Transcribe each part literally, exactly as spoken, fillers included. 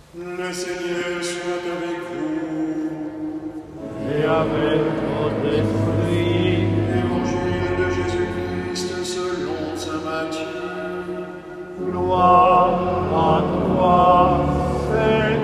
Le Seigneur soit avec vous. Et avec votre esprit. Évangile de Jésus-Christ selon saint Matthieu. Gloire à toi, Seigneur.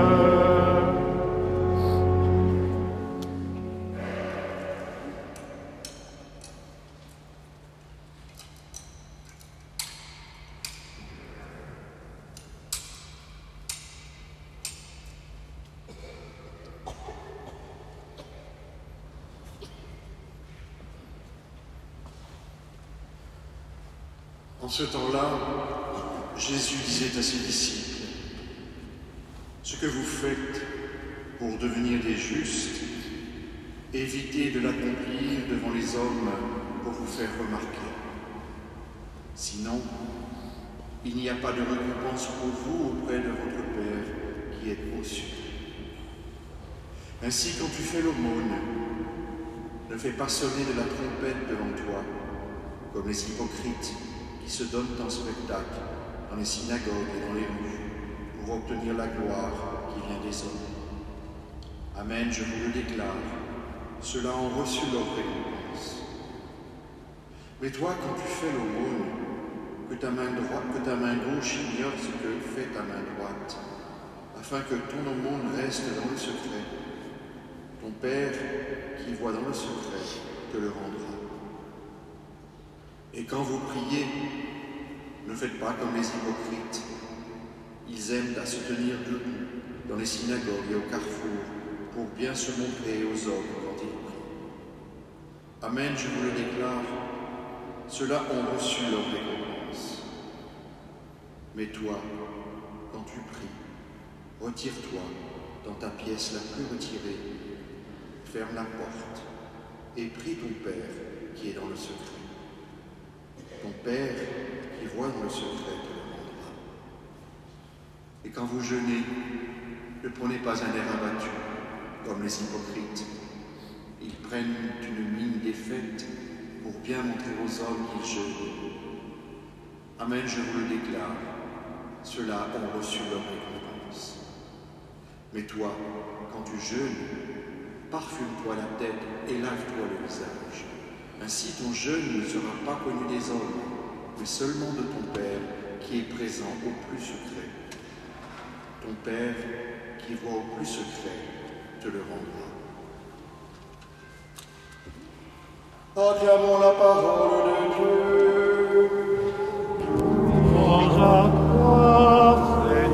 En ce temps-là, Jésus disait à ses disciples, « Ce que vous faites pour devenir des justes, évitez de l'accomplir devant les hommes pour vous faire remarquer. Sinon, il n'y a pas de récompense pour vous auprès de votre Père qui est aux cieux. Ainsi, quand tu fais l'aumône, ne fais pas sonner de la trompette devant toi, comme les hypocrites qui se donnent en spectacle dans les synagogues et dans les rues pour obtenir la gloire qui vient des hommes. Amen, je vous le déclare, ceux-là ont reçu leur récompense. Mais toi, quand tu fais l'aumône, que ta main droite, que ta main gauche ignore ce que fait ta main droite, afin que ton aumône reste dans le secret. Ton Père, qui voit dans le secret, te le rendra. Et quand vous priez, ne faites pas comme les hypocrites. Ils aiment à se tenir debout dans les synagogues et au carrefour pour bien se montrer aux hommes quand ils prient. Amen, je vous le déclare, ceux-là ont reçu leur récompense. Mais toi, quand tu pries, retire-toi dans ta pièce la plus retirée, ferme la porte et prie ton Père qui est dans le secret. Ton Père qui voit dans le secret te le rendra. Et quand vous jeûnez, ne prenez pas un air abattu, comme les hypocrites. Ils prennent une mine défaite pour bien montrer aux hommes qu'ils jeûnent. Amen, je vous le déclare, ceux-là ont reçu leur récompense. Mais toi, quand tu jeûnes, parfume-toi la tête et lave-toi le visage. Ainsi ton jeûne ne sera pas connu des hommes, mais seulement de ton Père qui est présent au plus secret. Ton Père qui voit au plus secret te le rendra. Acclamons la parole de Dieu. Louange à toi, Seigneur.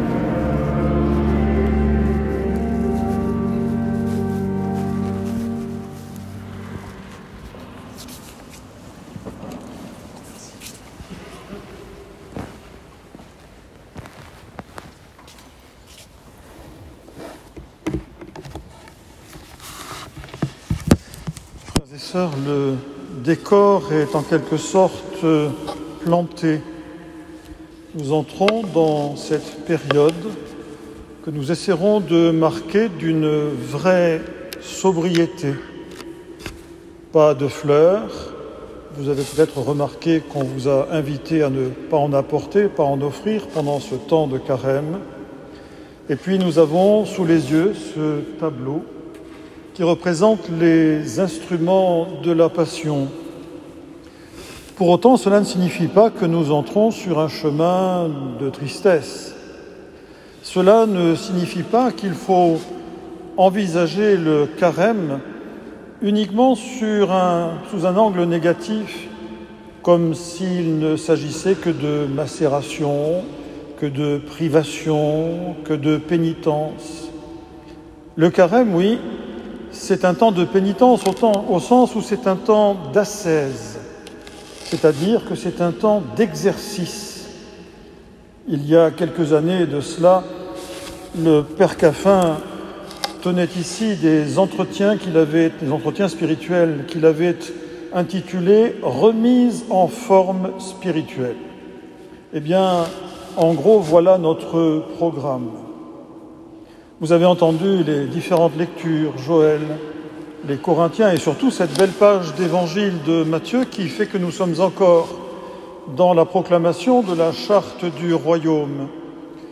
Frères et sœurs, le décor est en quelque sorte planté. Nous entrons dans cette période que nous essaierons de marquer d'une vraie sobriété. Pas de fleurs. Vous avez peut-être remarqué qu'on vous a invité à ne pas en apporter, pas en offrir pendant ce temps de carême. Et puis nous avons sous les yeux ce tableau qui représente les instruments de la Passion. Pour autant, cela ne signifie pas que nous entrons sur un chemin de tristesse. Cela ne signifie pas qu'il faut envisager le carême uniquement sur un, sous un angle négatif, comme s'il ne s'agissait que de macération, que de privation, que de pénitence. Le carême, oui, c'est un temps de pénitence au, temps, au sens où c'est un temps d'ascèse, c'est-à-dire que c'est un temps d'exercice. Il y a quelques années de cela, le Père Caffin tenait ici des entretiens qu'il avait, des entretiens spirituels qu'il avait intitulés « Remise en forme spirituelle ». Eh bien, en gros, voilà notre programme. Vous avez entendu les différentes lectures, Joël, les Corinthiens et surtout cette belle page d'évangile de Matthieu qui fait que nous sommes encore dans la proclamation de la charte du royaume.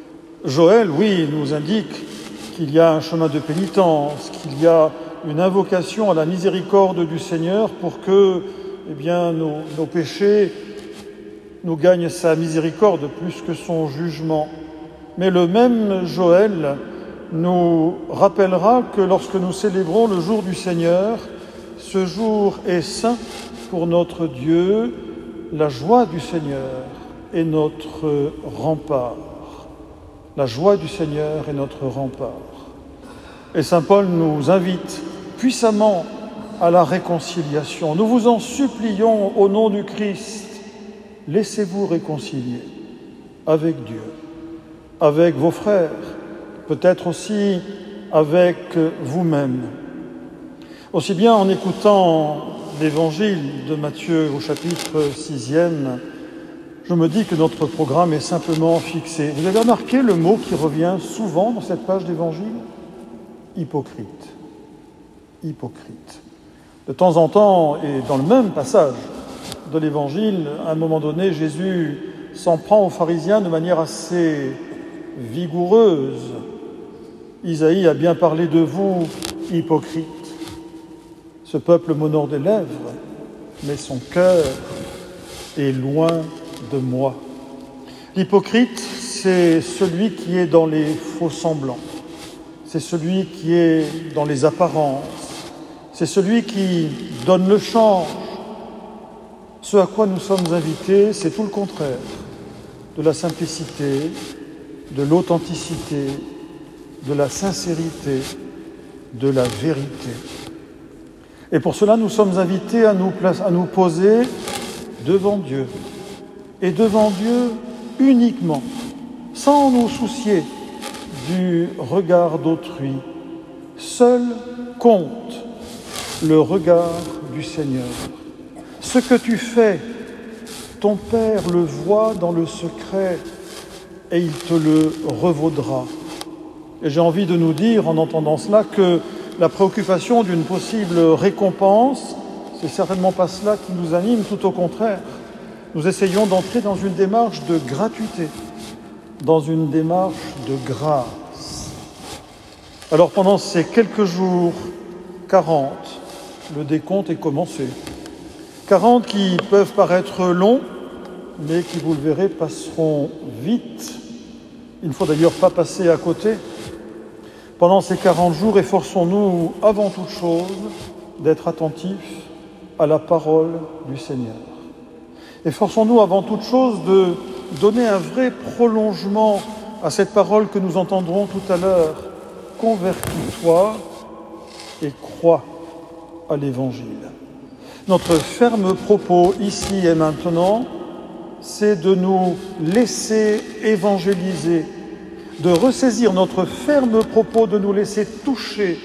Joël, oui, nous indique qu'il y a un chemin de pénitence, qu'il y a une invocation à la miséricorde du Seigneur pour que, eh bien, nos, nos péchés nous gagnent sa miséricorde plus que son jugement. Mais le même Joël nous rappellera que lorsque nous célébrons le jour du Seigneur, ce jour est saint pour notre Dieu, la joie du Seigneur est notre rempart. La joie du Seigneur est notre rempart. Et saint Paul nous invite puissamment à la réconciliation. Nous vous en supplions au nom du Christ, laissez-vous réconcilier avec Dieu, avec vos frères, peut-être aussi avec vous-même. Aussi bien en écoutant l'évangile de Matthieu au chapitre sixième, je me dis que notre programme est simplement fixé. Vous avez remarqué le mot qui revient souvent dans cette page d'évangile ? Hypocrite. Hypocrite. De temps en temps, et dans le même passage de l'évangile, à un moment donné, Jésus s'en prend aux pharisiens de manière assez vigoureuse. Isaïe a bien parlé de vous, hypocrite. Ce peuple m'honore des lèvres, mais son cœur est loin de moi. L'hypocrite, c'est celui qui est dans les faux semblants. C'est celui qui est dans les apparences. C'est celui qui donne le change. Ce à quoi nous sommes invités, c'est tout le contraire de la simplicité, de l'authenticité, de la sincérité, de la vérité. Et pour cela, nous sommes invités à nous, place, à nous poser devant Dieu. Et devant Dieu uniquement, sans nous soucier du regard d'autrui. Seul compte le regard du Seigneur. Ce que tu fais, ton Père le voit dans le secret et il te le revaudra. Et j'ai envie de nous dire, en entendant cela, que la préoccupation d'une possible récompense, c'est certainement pas cela qui nous anime, tout au contraire. Nous essayons d'entrer dans une démarche de gratuité, dans une démarche de grâce. Alors pendant ces quelques jours, quarante, le décompte est commencé. quarante qui peuvent paraître longs, mais qui, vous le verrez, passeront vite. Il ne faut d'ailleurs pas passer à côté. Pendant ces quarante jours, efforçons-nous avant toute chose d'être attentifs à la parole du Seigneur. Efforçons-nous avant toute chose de donner un vrai prolongement à cette parole que nous entendrons tout à l'heure. Convertis-toi et crois à l'Évangile. Notre ferme propos ici et maintenant, c'est de nous laisser évangéliser, de ressaisir notre ferme propos, de nous laisser toucher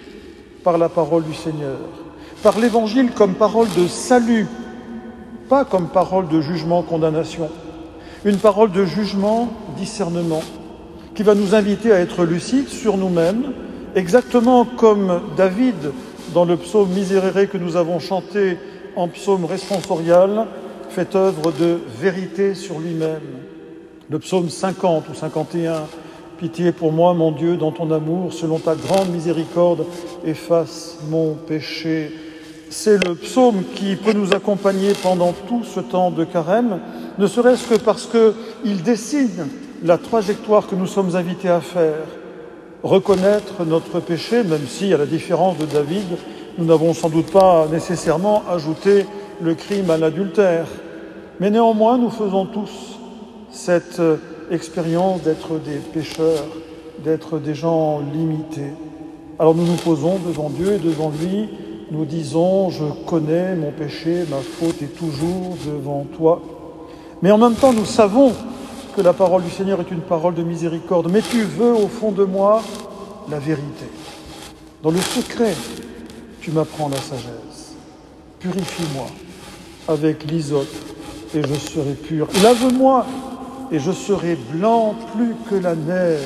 par la parole du Seigneur, par l'Évangile comme parole de salut, pas comme parole de jugement, condamnation. Une parole de jugement, discernement, qui va nous inviter à être lucides sur nous-mêmes, exactement comme David, dans le psaume Miserere que nous avons chanté en psaume responsorial, fait œuvre de vérité sur lui-même. Le psaume cinquante ou cinquante et un, « Pitié pour moi, mon Dieu, dans ton amour, selon ta grande miséricorde, efface mon péché. » C'est le psaume qui peut nous accompagner pendant tout ce temps de carême, ne serait-ce que parce qu'il dessine la trajectoire que nous sommes invités à faire. Reconnaître notre péché, même si, à la différence de David, nous n'avons sans doute pas nécessairement ajouté le crime à l'adultère. Mais néanmoins, nous faisons tous cette expérience d'être des pécheurs, d'être des gens limités. Alors nous nous posons devant Dieu et devant lui, nous disons « Je connais mon péché, ma faute est toujours devant toi ». Mais en même temps, nous savons que la parole du Seigneur est une parole de miséricorde. Mais tu veux au fond de moi la vérité. Dans le secret, tu m'apprends la sagesse. Purifie-moi avec l'hysope et je serai pur. Lave-moi et je serai blanc plus que la neige.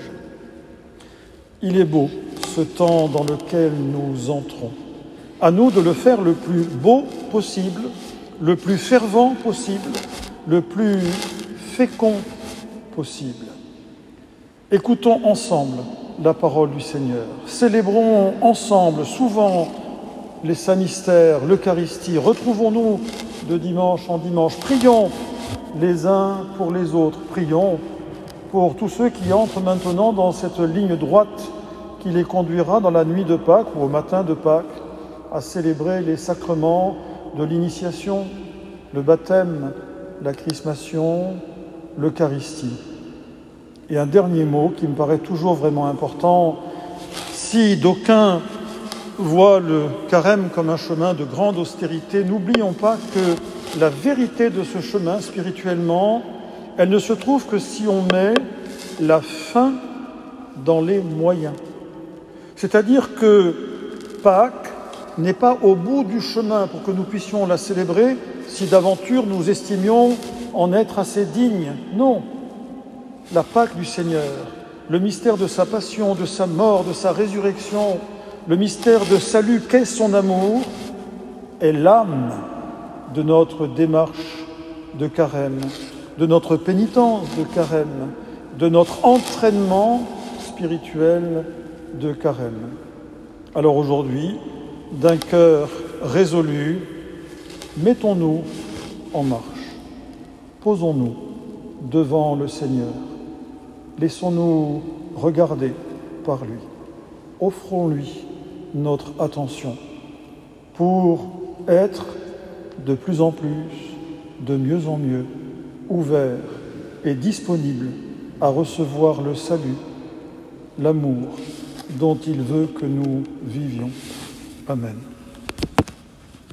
Il est beau ce temps dans lequel nous entrons. À nous de le faire le plus beau possible, le plus fervent possible, le plus fécond possible. Écoutons ensemble la parole du Seigneur. Célébrons ensemble, souvent, les saints mystères, l'Eucharistie. Retrouvons-nous de dimanche en dimanche. Prions les uns pour les autres. Prions pour tous ceux qui entrent maintenant dans cette ligne droite qui les conduira dans la nuit de Pâques ou au matin de Pâques à célébrer les sacrements de l'initiation, le baptême, la chrismation, l'Eucharistie. Et un dernier mot qui me paraît toujours vraiment important, si d'aucuns voient le carême comme un chemin de grande austérité, n'oublions pas que la vérité de ce chemin spirituellement, elle ne se trouve que si on met la fin dans les moyens. C'est-à-dire que Pâques n'est pas au bout du chemin pour que nous puissions la célébrer si d'aventure nous estimions en être assez dignes. Non, la Pâque du Seigneur, le mystère de sa passion, de sa mort, de sa résurrection, le mystère de salut qu'est son amour, est l'âme de notre démarche de carême, de notre pénitence de carême, de notre entraînement spirituel de carême. Alors aujourd'hui, d'un cœur résolu, mettons-nous en marche. Posons-nous devant le Seigneur. Laissons-nous regarder par lui. Offrons-lui notre attention pour être de plus en plus, de mieux en mieux, ouverts et disponibles à recevoir le salut, l'amour dont il veut que nous vivions. Amen.